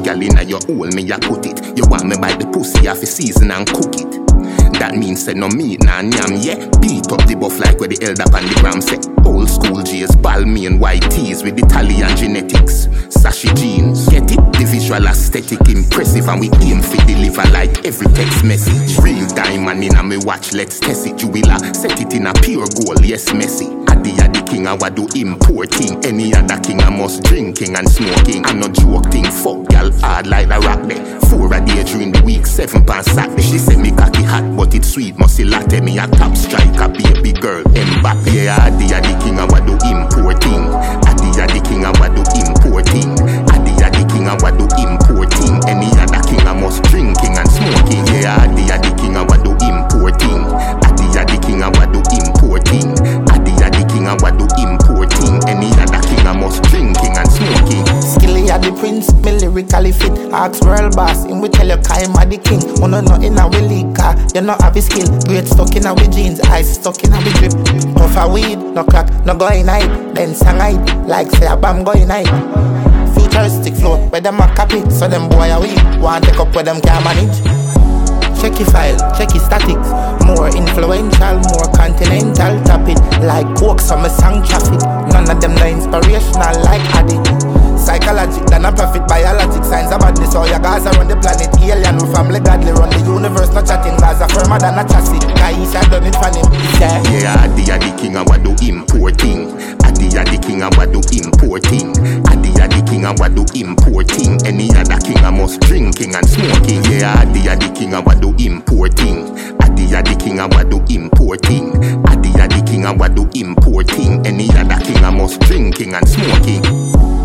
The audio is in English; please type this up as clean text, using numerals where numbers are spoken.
girl inna your hole, me a put it. You want me buy the pussy off the season and cook it. That means say no meat, nah yam, yeah. Beat up the buff like where the elder pan the gram say. Old school J's, Balmain white tees with Italian genetics. Sashi jeans, get it? The visual aesthetic impressive, and we aim for deliver like every text message. Real diamond in a me watch, let's test it. You will set it in a pure gold, yes, messy. Addy the king, I do importing. Any other king, I must drinking and smoking. I'm not joking, fuck girl hard like the rock there. 4 a day during the week, 7 pounds Saturday. She say me cocky hot, but it's sweet, musty latte. Me a top striker, baby girl, Mbappe. Yeah, Addy the king, I do importing. Addy the king, I do importing. Addy the king, I do importing. Any other king, I must drinking and smoking. Yeah, Addy the king, I do importing. Addy the king, I do importing. Addy the king, I do importing. Any other king, I must drinking and smoking. Skilly are the prince, me lyrically fit. Ask world boss, him we tell you Kaim are the king. Wanna know in a willy car, you not have a skill. Great stuck in our jeans, eyes stuck in our drip. Puff a weed, no crack, no going hide. Then sang hide, like say a bam going hide. Futuristic flow, where them a copy, so them boy a weed. Want take up where them can manage. Check your file, check your statics. More influential, more continental. Tap it like coke, so me sang traffic. None of them no inspirational like Addy. Psychologic than a profit, biologic signs of badness. All your guys around the planet, alien with family godly. Run the universe, not chatting. Gaza firmer than a chassis. Guys, I done it for him. Yeah, Addy the king, I do importing. Addy the king, I do importing. Addy the king, I do importing. Any other king, I must drinking and smoking. Yeah, Addy the king, I do importing. Addy the king, I do importing. Addy the king, I do importing. Any other king, I must drinking and smoking.